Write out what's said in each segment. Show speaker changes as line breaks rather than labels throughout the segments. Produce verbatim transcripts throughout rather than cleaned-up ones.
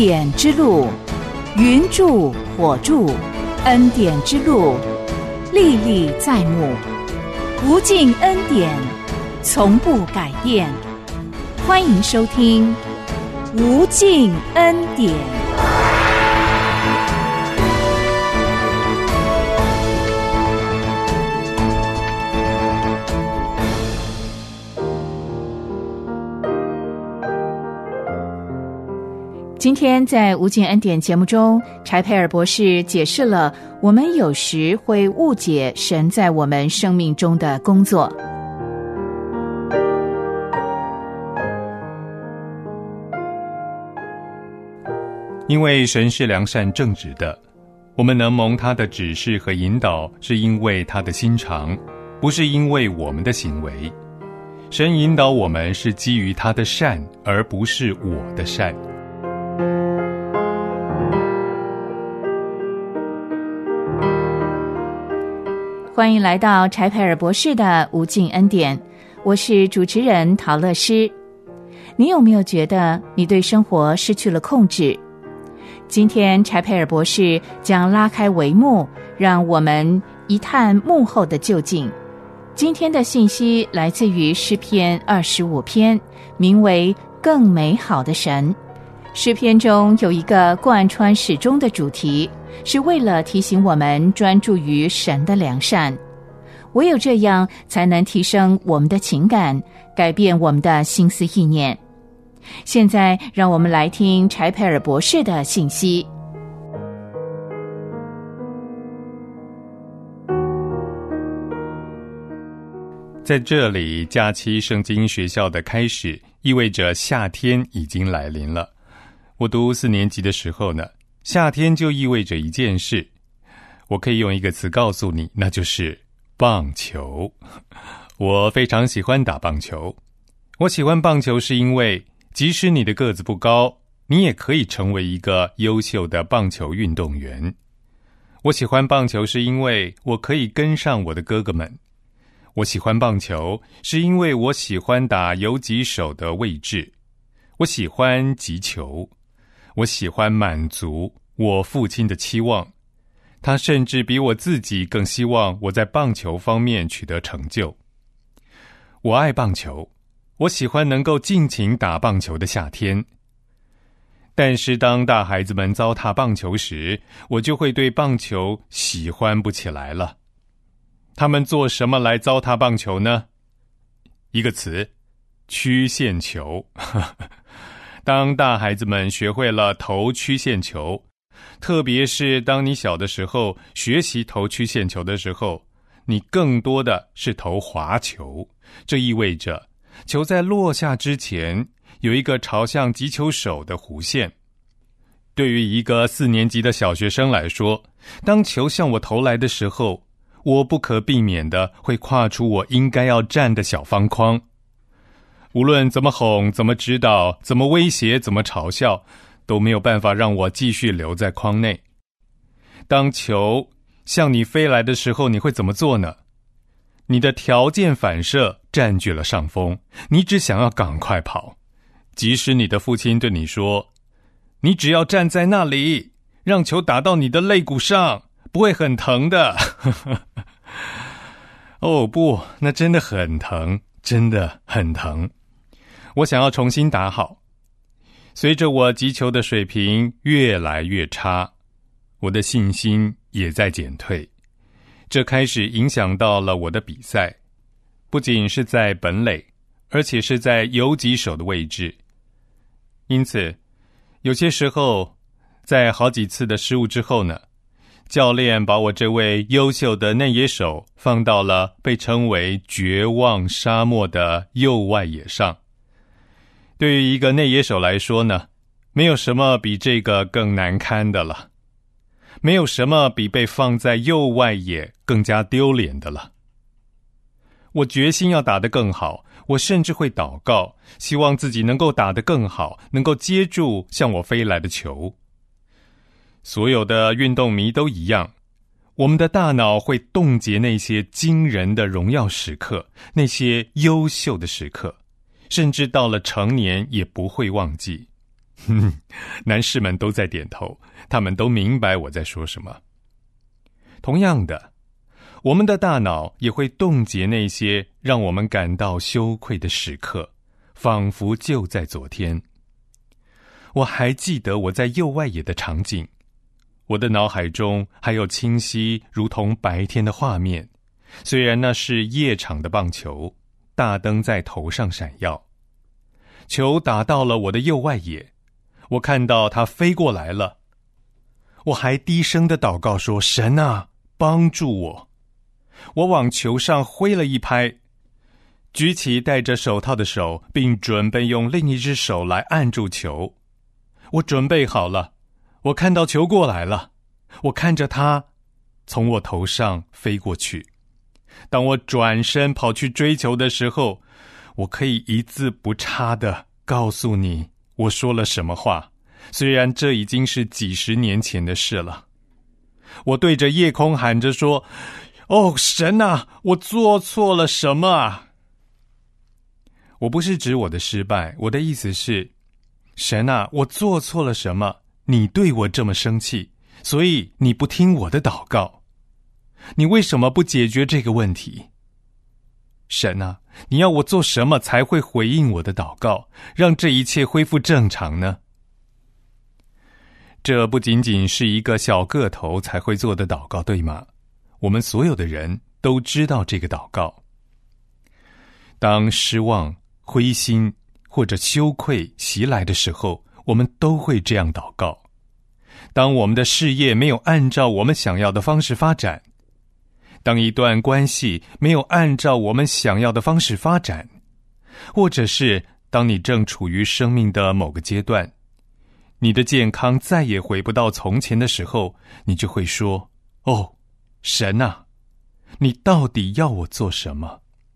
典之路，云柱火柱，恩典之路，历历在目，无尽恩典，从不改变。欢迎收听无尽恩典。今天在无尽恩典节目中，柴佩尔博士解释了我们有时会误解神在我们生命中的工作。
因为神是良善正直的，我们能蒙他的指示和引导，是因为他的心肠，不是因为我们的行为。神引导我们是基于他的善，而不是我的善。
欢迎来到柴佩尔博士的无尽恩典，我是主持人陶乐诗。你有没有觉得你对生活失去了控制？今天柴佩尔博士将拉开帷幕，让我们一探幕后的究竟。今天的信息来自于诗篇二十五篇，名为更美好的神。诗篇中有一个贯穿始终的主题，是为了提醒我们专注于神的良善。唯有这样才能提升我们的情感，改变我们的心思意念。现在让我们来听柴佩尔博士的信息。
在这里，假期圣经学校的开始意味着夏天已经来临了。我读四年级的时候呢，夏天就意味着一件事，我可以用一个词告诉你，那就是棒球。我非常喜欢打棒球。我喜欢棒球是因为即使你的个子不高，你也可以成为一个优秀的棒球运动员。我喜欢棒球是因为我可以跟上我的哥哥们。我喜欢棒球是因为我喜欢打游击手的位置。我喜欢击球。我喜欢满足我父亲的期望，他甚至比我自己更希望我在棒球方面取得成就。我爱棒球，我喜欢能够尽情打棒球的夏天。但是当大孩子们糟蹋棒球时，我就会对棒球喜欢不起来了。他们做什么来糟蹋棒球呢？一个词，曲线球。当大孩子们学会了投曲线球，特别是当你小的时候学习投曲线球的时候，你更多的是投滑球。这意味着球在落下之前有一个朝向击球手的弧线。对于一个四年级的小学生来说，当球向我投来的时候，我不可避免的会跨出我应该要站的小方框。无论怎么哄，怎么指导，怎么威胁，怎么嘲笑，都没有办法让我继续留在框内。当球向你飞来的时候，你会怎么做呢？你的条件反射占据了上风，你只想要赶快跑。即使你的父亲对你说，你只要站在那里，让球打到你的肋骨上，不会很疼的。哦不，那真的很疼，真的很疼。我想要重新打好。随着我击球的水平越来越差，我的信心也在减退。这开始影响到了我的比赛，不仅是在本垒，而且是在游击手的位置。因此，有些时候，在好几次的失误之后呢，教练把我这位优秀的内野手放到了被称为绝望沙漠的右外野上。对于一个内野手来说呢，没有什么比这个更难堪的了，没有什么比被放在右外野更加丢脸的了。我决心要打得更好，我甚至会祷告，希望自己能够打得更好，能够接住向我飞来的球。所有的运动迷都一样，我们的大脑会冻结那些惊人的荣耀时刻，那些优秀的时刻，甚至到了成年也不会忘记。 哼，男士们都在点头，他们都明白我在说什么。同样的，我们的大脑也会冻结那些让我们感到羞愧的时刻，仿佛就在昨天。我还记得我在右外野的场景，我的脑海中还有清晰如同白天的画面，虽然那是夜场的棒球，大灯在头上闪耀，球打到了我的右外野，我看到它飞过来了，我还低声的祷告说：神啊，帮助我。我往球上挥了一拍，举起戴着手套的手，并准备用另一只手来按住球。我准备好了，我看到球过来了，我看着它从我头上飞过去。当我转身跑去追球的时候，我可以一字不差地告诉你我说了什么话，虽然这已经是几十年前的事了。我对着夜空喊着说：哦，神啊，我做错了什么啊？我不是指我的失败，我的意思是，神啊，我做错了什么？你对我这么生气，所以你不听我的祷告。你为什么不解决这个问题？神啊，你要我做什么才会回应我的祷告，让这一切恢复正常呢？这不仅仅是一个小个头才会做的祷告，对吗？我们所有的人都知道这个祷告。当失望、灰心或者羞愧袭来的时候，我们都会这样祷告。当我们的事业没有按照我们想要的方式发展，当一段关系没有按照我们想要的方式发展，或者是当你正处于生命的某个阶段，你的健康再也回不到从前的时候，你就会说：哦，神啊，你到底要我做什么？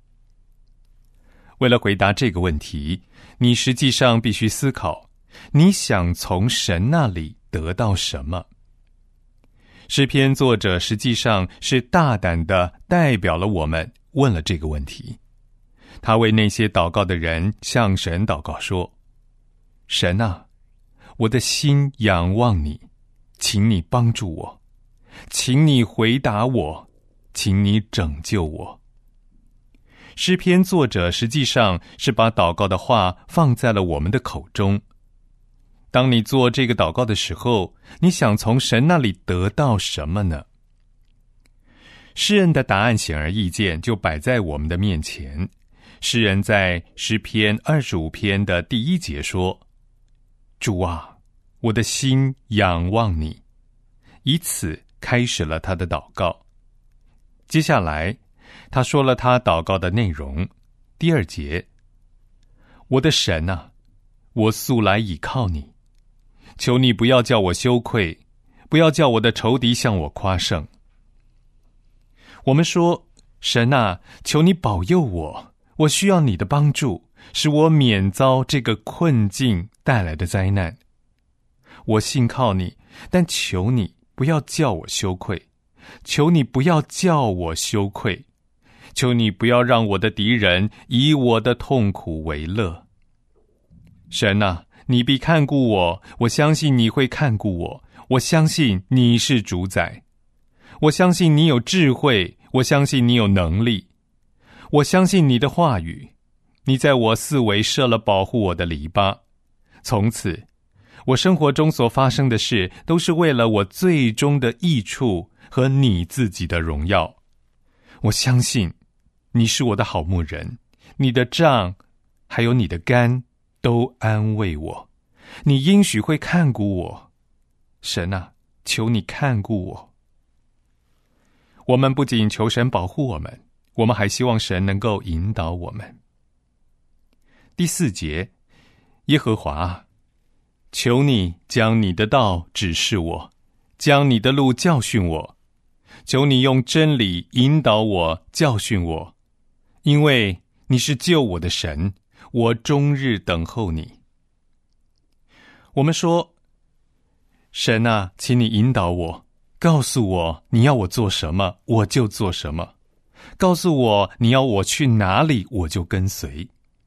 为了回答这个问题，你实际上必须思考，你想从神那里得到什么？诗篇作者实际上是大胆地代表了我们，问了这个问题。他为那些祷告的人向神祷告说：神啊，我的心仰望你，请你帮助我，请你回答我，请你拯救我。诗篇作者实际上是把祷告的话放在了我们的口中。当你做这个祷告的时候，你想从神那里得到什么呢？诗人的答案显而易见，就摆在我们的面前。诗人在诗篇二十五篇的第一节说：主啊，我的心仰望你，以此开始了他的祷告。接下来他说了他祷告的内容。第二节：我的神啊，我素来倚靠你，求你不要叫我羞愧，不要叫我的仇敌向我夸胜。我们说：神啊，求你保佑我，我需要你的帮助，使我免遭这个困境带来的灾难。我信靠你，但求你不要叫我羞愧，求你不要叫我羞愧，求你不要让我的敌人以我的痛苦为乐。神啊，你必看顾我，我相信你会看顾我，我相信你是主宰，我相信你有智慧，我相信你有能力，我相信你的话语，你在我四围设了保护我的篱笆。从此我生活中所发生的事都是为了我最终的益处和你自己的荣耀。我相信你是我的好牧人，你的杖还有你的竿都安慰我，你应许会看顾我。神啊，求你看顾我。我们不仅求神保护我们，我们还希望神能够引导我们。第四节：耶和华，求你将你的道指示我，将你的路教训我，求你用真理引导我，教训我，因为你是救我的神，我终日等候你。我们说：神啊，请你引导我，告诉我你要我做什么，我就做什么，告诉我你要我去哪里，我就跟随。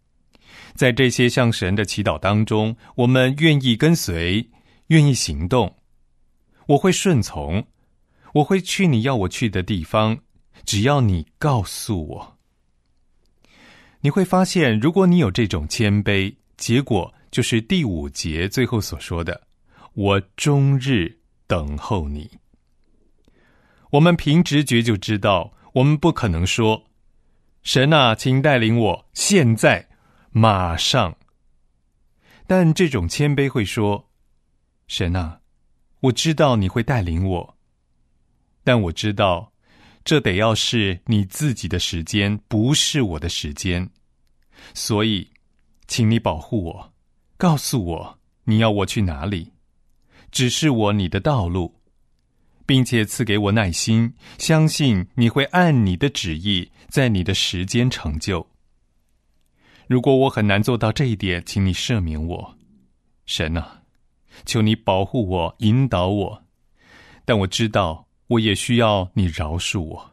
在这些向神的祈祷当中，我们愿意跟随，愿意行动。我会顺从，我会去你要我去的地方，只要你告诉我。你会发现，如果你有这种谦卑，结果就是第五节最后所说的，我终日等候你。我们凭直觉就知道，我们不可能说，神啊，请带领我，现在马上。但这种谦卑会说，神啊，我知道你会带领我，但我知道这得要是你自己的时间，不是我的时间。所以请你保护我，告诉我你要我去哪里，指示我你的道路，并且赐给我耐心，相信你会按你的旨意在你的时间成就。如果我很难做到这一点，请你赦免我。神啊，求你保护我，引导我，但我知道我也需要你饶恕我。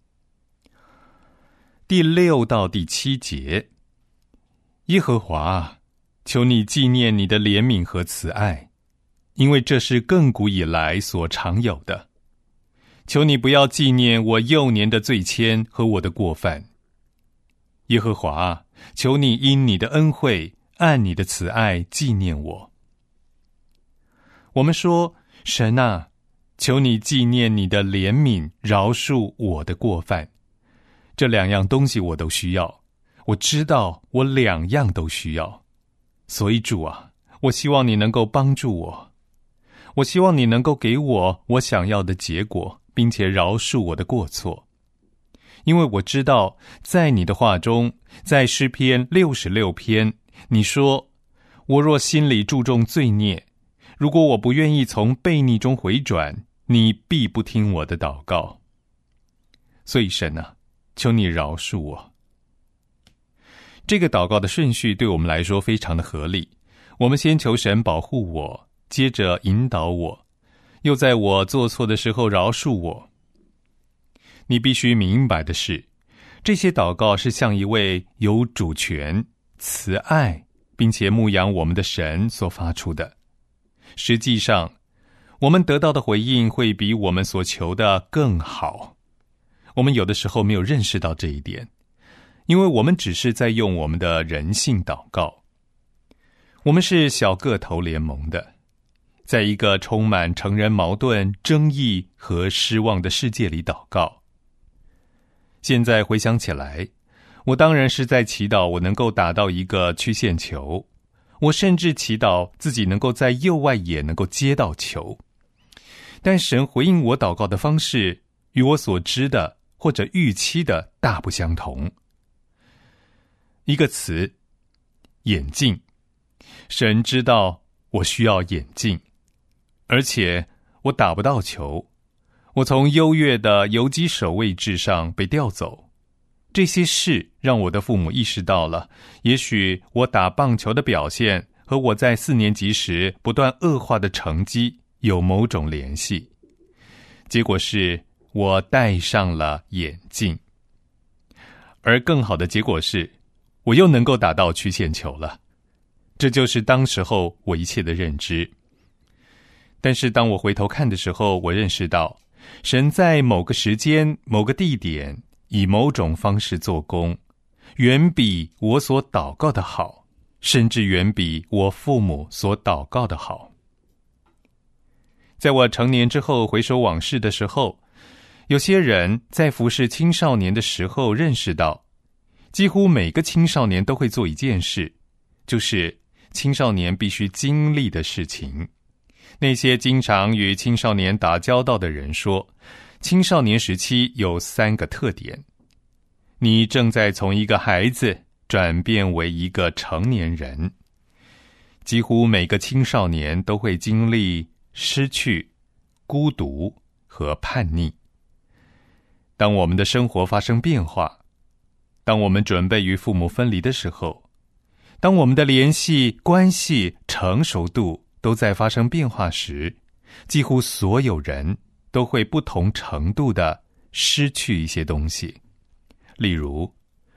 第六到第七节，耶和华啊，求你纪念你的怜悯和慈爱，因为这是亘古以来所常有的。求你不要纪念我幼年的罪愆和我的过犯。耶和华啊，求你因你的恩惠，按你的慈爱纪念我。我们说，神啊，求你纪念你的怜悯，饶恕我的过犯。这两样东西我都需要，我知道我两样都需要。所以主啊，我希望你能够帮助我，我希望你能够给我我想要的结果，并且饶恕我的过错。因为我知道在你的话中，在诗篇六十六篇，你说，我若心里注重罪孽，如果我不愿意从悖逆中回转，你必不听我的祷告。所以神啊，求你饶恕我。这个祷告的顺序对我们来说非常的合理。我们先求神保护我，接着引导我，又在我做错的时候饶恕我。你必须明白的是，这些祷告是向一位有主权、慈爱，并且牧养我们的神所发出的。实际上，我们得到的回应会比我们所求的更好。我们有的时候没有认识到这一点，因为我们只是在用我们的人性祷告。我们是小个头联盟的，在一个充满成人矛盾、争议和失望的世界里祷告。现在回想起来，我当然是在祈祷我能够打到一个曲线球，我甚至祈祷自己能够在右外野能够接到球。但神回应我祷告的方式，与我所知的或者预期的大不相同。一个词，眼镜。神知道我需要眼镜，而且我打不到球。我从优越的游击手位置上被调走，这些事让我的父母意识到了，也许我打棒球的表现和我在四年级时不断恶化的成绩有某种联系。结果是我戴上了眼镜，而更好的结果是，我又能够打到曲线球了。这就是当时候我一切的认知。但是当我回头看的时候，我认识到神在某个时间、某个地点，以某种方式做工，远比我所祷告的好，甚至远比我父母所祷告的好。在我成年之后回首往事的时候，有些人在服侍青少年的时候认识到，几乎每个青少年都会做一件事，就是青少年必须经历的事情。那些经常与青少年打交道的人说，青少年时期有三个特点：你正在从一个孩子转变为一个成年人。几乎每个青少年都会经历失去、孤独和叛逆。当我们的生活发生变化，当我们准备与父母分离的时候，当我们的联系、关系、成熟度都在发生变化时，几乎所有人都会不同程度地失去一些东西。例如，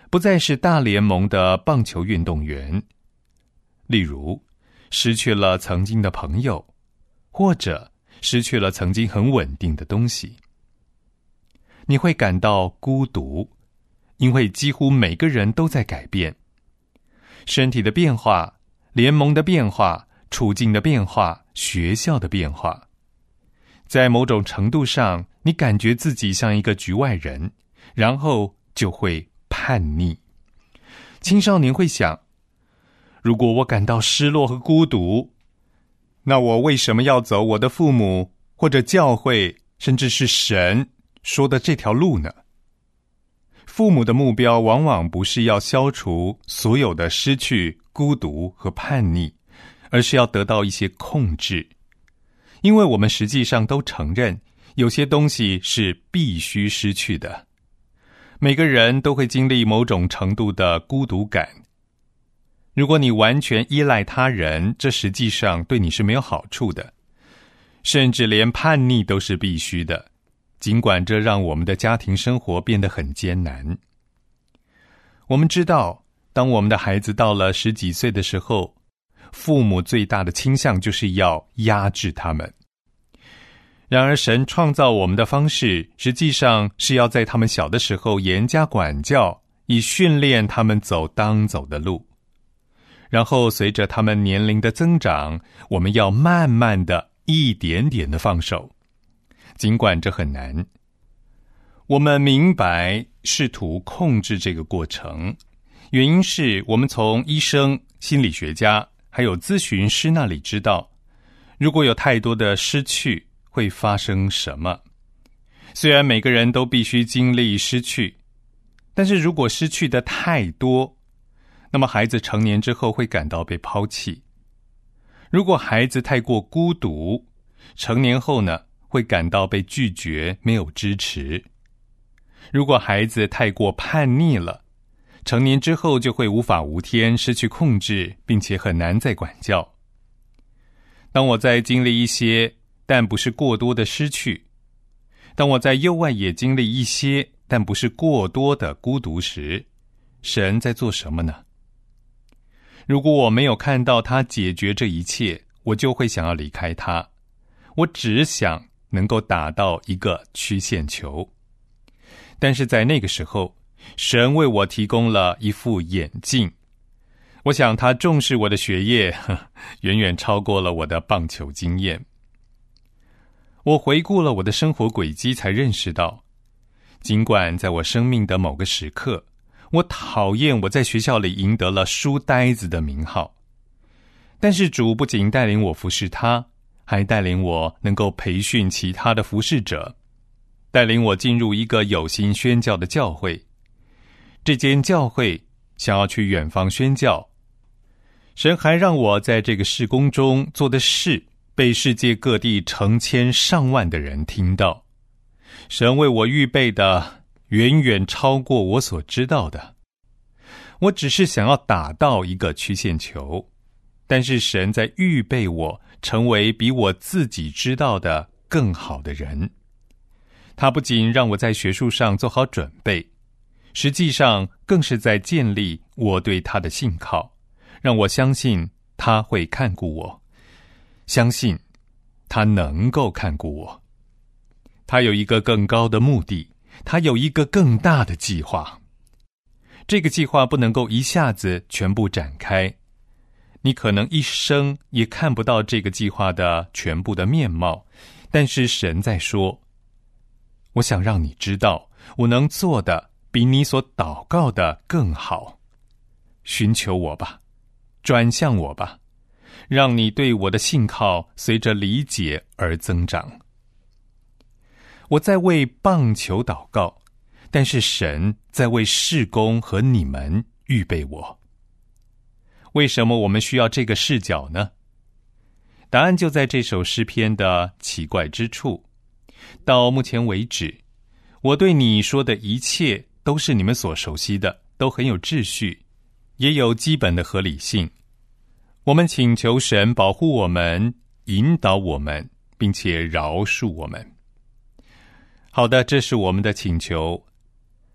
不再是大联盟的棒球运动员。例如，失去了曾经的朋友，或者失去了曾经很稳定的东西。你会感到孤独，因为几乎每个人都在改变。身体的变化，联盟的变化，处境的变化，学校的变化。在某种程度上，你感觉自己像一个局外人，然后就会叛逆。青少年会想，如果我感到失落和孤独，那我为什么要走我的父母或者教会，甚至是神说的这条路呢？父母的目标往往不是要消除所有的失去、孤独和叛逆，而是要得到一些控制。因为我们实际上都承认，有些东西是必须失去的。每个人都会经历某种程度的孤独感。如果你完全依赖他人，这实际上对你是没有好处的。甚至连叛逆都是必须的，尽管这让我们的家庭生活变得很艰难。我们知道，当我们的孩子到了十几岁的时候，父母最大的倾向就是要压制他们。然而神创造我们的方式，实际上是要在他们小的时候严加管教，以训练他们走当走的路。然后随着他们年龄的增长，我们要慢慢的一点点的放手。尽管这很难，我们明白试图控制这个过程，原因是我们从医生、心理学家还有咨询师那里知道，如果有太多的失去，会发生什么。虽然每个人都必须经历失去，但是如果失去的太多，那么孩子成年之后会感到被抛弃。如果孩子太过孤独，成年后呢，会感到被拒绝，没有支持。如果孩子太过叛逆了，成年之后就会无法无天，失去控制，并且很难再管教。当我在经历一些但不是过多的失去，当我在右外也经历一些但不是过多的孤独时，神在做什么呢？如果我没有看到他解决这一切，我就会想要离开他。我只想能够打到一个曲线球。但是在那个时候，神为我提供了一副眼镜。我想他重视我的学业，远远超过了我的棒球经验。我回顾了我的生活轨迹，才认识到，尽管在我生命的某个时刻，我讨厌我在学校里赢得了书呆子的名号，但是主不仅带领我服侍他，还带领我能够培训其他的服侍者，带领我进入一个有心宣教的教会。这间教会想要去远方宣教，神还让我在这个事工中做的事被世界各地成千上万的人听到。神为我预备的远远超过我所知道的。我只是想要打到一个曲线球，但是神在预备我成为比我自己知道的更好的人。他不仅让我在学术上做好准备，实际上更是在建立我对他的信靠，让我相信他会看顾我，相信他能够看顾我。他有一个更高的目的，他有一个更大的计划。这个计划不能够一下子全部展开，你可能一生也看不到这个计划的全部的面貌，但是神在说，我想让你知道，我能做的比你所祷告的更好。寻求我吧，转向我吧，让你对我的信靠随着理解而增长。我在为棒球祷告，但是神在为事工和你们预备我。为什么我们需要这个视角呢？答案就在这首诗篇的奇怪之处。到目前为止，我对你说的一切都是你们所熟悉的，都很有秩序，也有基本的合理性。我们请求神保护我们，引导我们，并且饶恕我们。好的，这是我们的请求。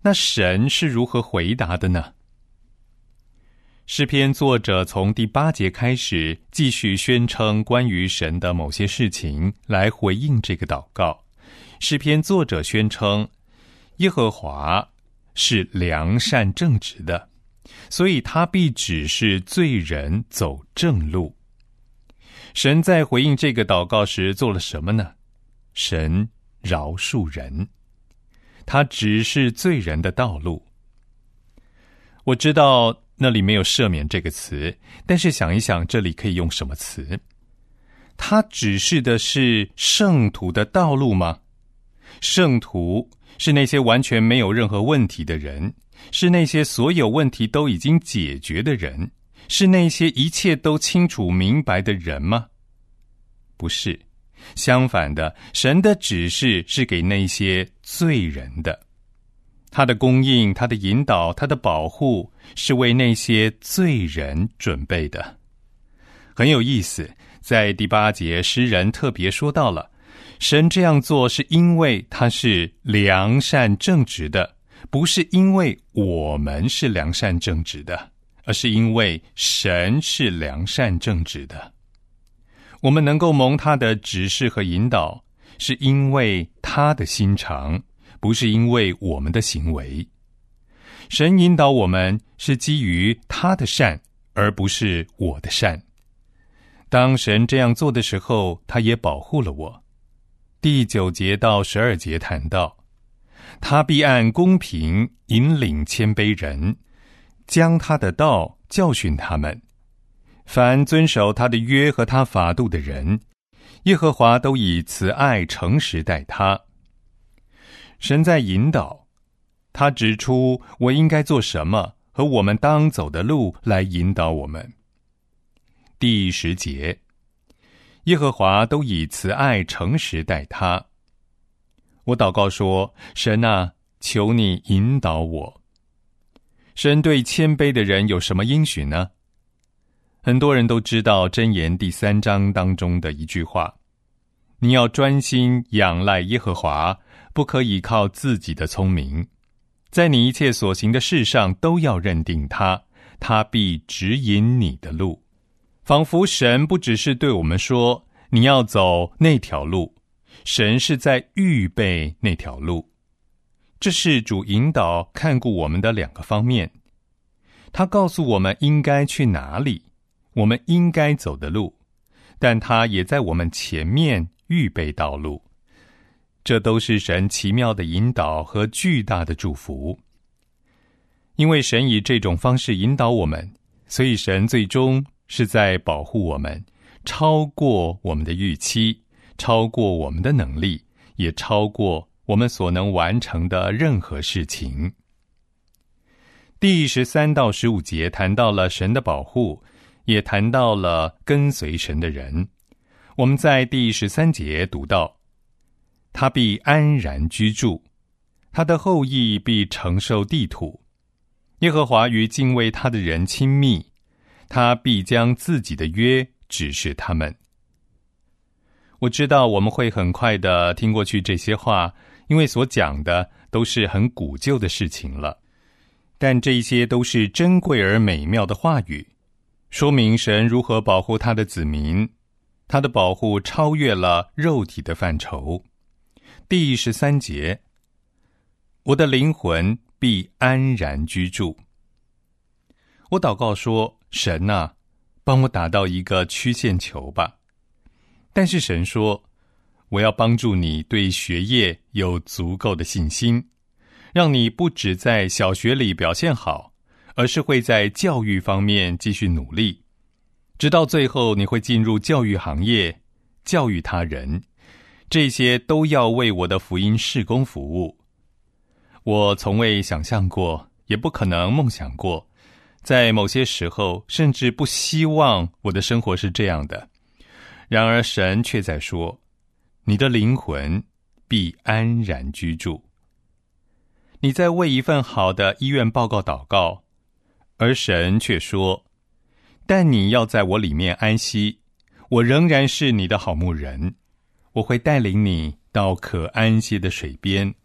那神是如何回答的呢？诗篇作者从第八节开始，继续宣称关于神的某些事情，来回应这个祷告。诗篇作者宣称，耶和华是良善正直的，所以他必指示罪人走正路。神在回应这个祷告时做了什么呢？神饶恕人，他指示罪人的道路。我知道那里没有赦免这个词，但是想一想，这里可以用什么词？他指示的是圣徒的道路吗？圣徒是那些完全没有任何问题的人，是那些所有问题都已经解决的人，是那些一切都清楚明白的人吗？不是，相反的，神的指示是给那些罪人的。他的供应，他的引导，他的保护，是为那些罪人准备的。很有意思，在第八节，诗人特别说到了，神这样做是因为他是良善正直的，不是因为我们是良善正直的，而是因为神是良善正直的。我们能够蒙他的指示和引导，是因为他的心肠，不是因为我们的行为。神引导我们是基于他的善，而不是我的善。当神这样做的时候，他也保护了我。第九节到十二节谈到，他必按公平引领谦卑人，将他的道教训他们。凡遵守他的约和他法度的人，耶和华都以慈爱诚实待他。神在引导，他指出我应该做什么和我们当走的路来引导我们。第十节，耶和华都以慈爱诚实待他。我祷告说，神啊，求你引导我。神对谦卑的人有什么应许呢？很多人都知道箴言第三章当中的一句话，你要专心仰赖耶和华，不可倚靠自己的聪明，在你一切所行的事上都要认定他，他必指引你的路。仿佛神不只是对我们说你要走那条路，神是在预备那条路。这是主引导看顾我们的两个方面，他告诉我们应该去哪里，我们应该走的路，但他也在我们前面预备道路。这都是神奇妙的引导和巨大的祝福。因为神以这种方式引导我们，所以神最终是在保护我们，超过我们的预期，超过我们的能力，也超过我们所能完成的任何事情。第十三到十五节谈到了神的保护，也谈到了跟随神的人。我们在第十三节读到，他必安然居住，他的后裔必承受地土。耶和华与敬畏他的人亲密，他必将自己的约指示他们。我知道我们会很快的听过去这些话，因为所讲的都是很古旧的事情了。但这些都是珍贵而美妙的话语，说明神如何保护他的子民，他的保护超越了肉体的范畴。第十三节，我的灵魂必安然居住。我祷告说，神啊，帮我打到一个曲线球吧。但是神说，我要帮助你对学业有足够的信心，让你不只在小学里表现好，而是会在教育方面继续努力，直到最后你会进入教育行业，教育他人，这些都要为我的福音事工服务。我从未想象过，也不可能梦想过，在某些时候甚至不希望我的生活是这样的。然而神却在说，你的灵魂必安然居住。你在为一份好的医院报告祷告，而神却说，但你要在我里面安息，我仍然是你的好牧人，我会带领你到可安息的水边，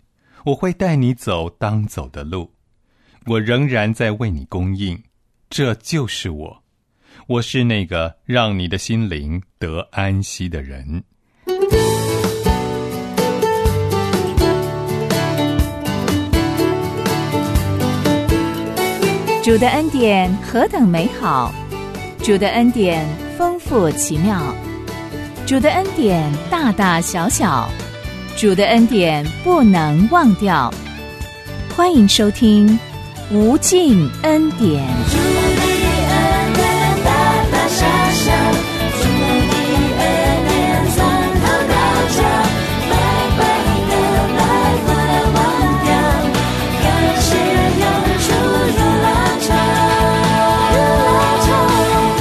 我会带你走当走的路，我仍然在为你供应，这就是我，我是那个让你的心灵得安息的人。
主的恩典何等美好，主的恩典丰富奇妙，主的恩典大大小小，主的恩典不能忘掉。欢迎收听无尽恩典。
主的恩典大大小小，主的恩典从头到脚，白白的来不能忘掉，感谢永驻如浪潮，如浪潮。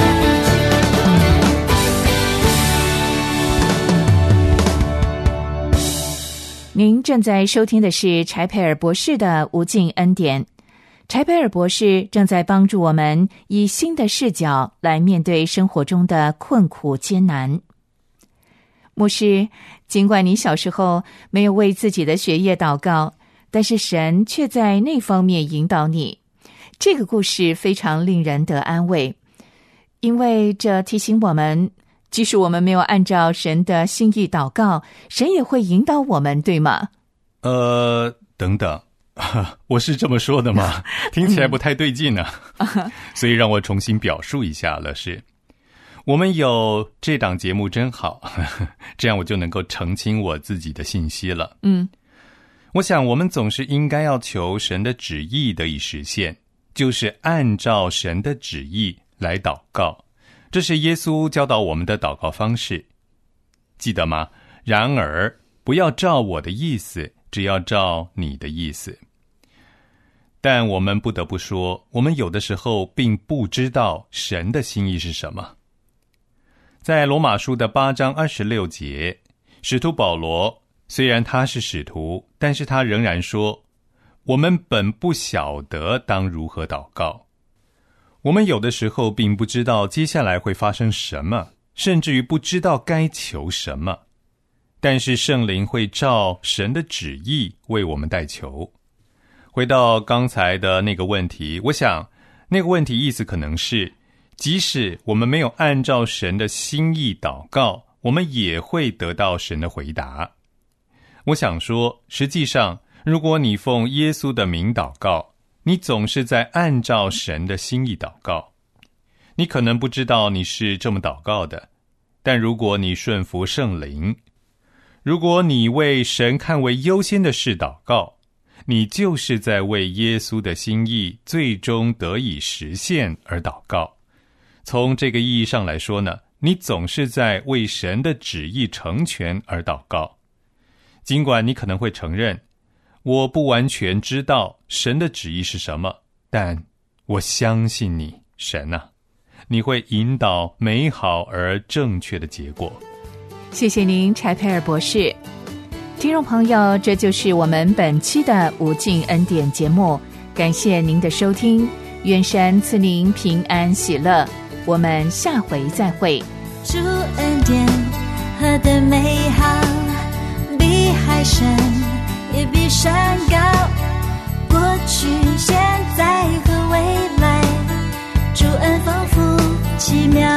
您正在收听的是柴佩尔博士的无尽恩典。柴佩尔博士正在帮助我们以新的视角来面对生活中的困苦艰难。牧师，尽管你小时候没有为自己的学业祷告，但是神却在那方面引导你。这个故事非常令人得安慰，因为这提醒我们，即使我们没有按照神的心意祷告，神也会引导我们，对吗？
呃，等等。我是这么说的吗？听起来不太对劲呢、啊。所以让我重新表述一下了，是我们有这档节目真好，这样我就能够澄清我自己的信息了。
嗯，
我想我们总是应该要求神的旨意得以实现，就是按照神的旨意来祷告，这是耶稣教导我们的祷告方式，记得吗？然而不要照我的意思，只要照你的意思。但我们不得不说，我们有的时候并不知道神的心意是什么。在罗马书的八章二十六节，使徒保罗虽然他是使徒，但是他仍然说，我们本不晓得当如何祷告。我们有的时候并不知道接下来会发生什么，甚至于不知道该求什么。但是圣灵会照神的旨意为我们代求。回到刚才的那个问题，我想那个问题意思可能是，即使我们没有按照神的心意祷告，我们也会得到神的回答。我想说，实际上如果你奉耶稣的名祷告，你总是在按照神的心意祷告。你可能不知道你是这么祷告的，但如果你顺服圣灵，如果你为神看为优先的事祷告，你就是在为耶稣的心意最终得以实现而祷告。从这个意义上来说呢，你总是在为神的旨意成全而祷告。尽管你可能会承认，我不完全知道神的旨意是什么，但我相信你，神啊，你会引导美好而正确的结果。
谢谢您，柴佩尔博士。听众朋友，这就是我们本期的无尽恩典节目，感谢您的收听，愿神赐您平安喜乐，我们下回再会。
主恩典何等美好，比海深也比山高，过去现在和未来，主恩丰富奇妙。